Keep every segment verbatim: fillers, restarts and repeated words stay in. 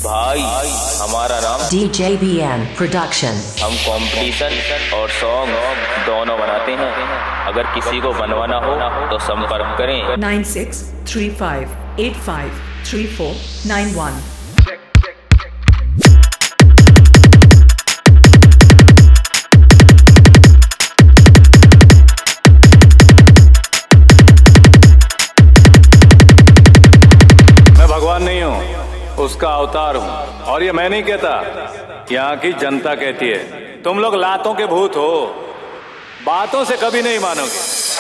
भाई हमारा नाम D J B M Production। हम कंपटीशन और सॉन्ग दोनों बनाते हैं। अगर किसी को बनवाना हो तो संपर्क करें nine six three five eight five three four nine one. मैं भगवान नहीं हूँ, उसका अवतार हूँ। और ये मैं नहीं कहता, यहाँ की जनता कहती है। तुम लोग लातों के भूत हो, बातों से कभी नहीं मानोगे।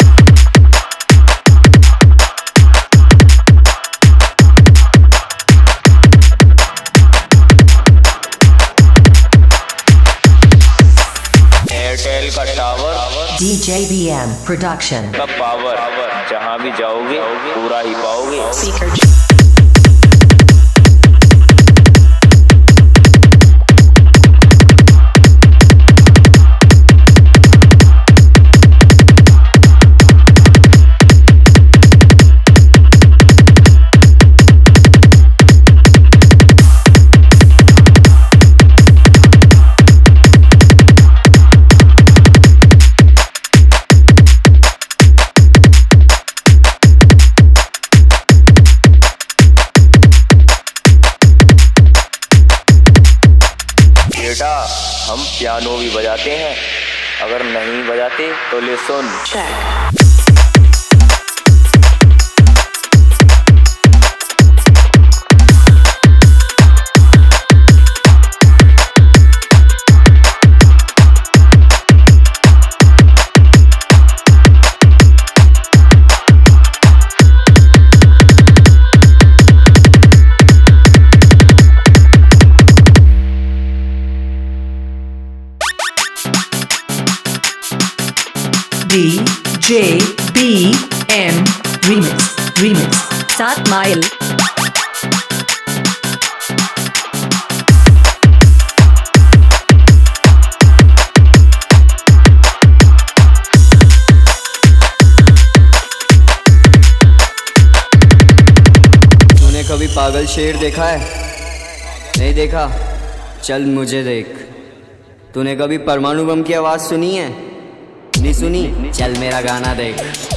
एयरटेल का tower D J B M Production। का पावर, जहाँ भी जाओगे पूरा ही पाओगे। बेटा हम पियानो भी बजाते हैं, अगर नहीं बजाते तो ले सुन। D J B M Remix Remix सात माइल। तूने कभी पागल शेर देखा है? नहीं देखा? चल मुझे देख। तूने कभी परमाणु बम की आवाज सुनी है? नहीं सुनी? चल मेरा गाना देख।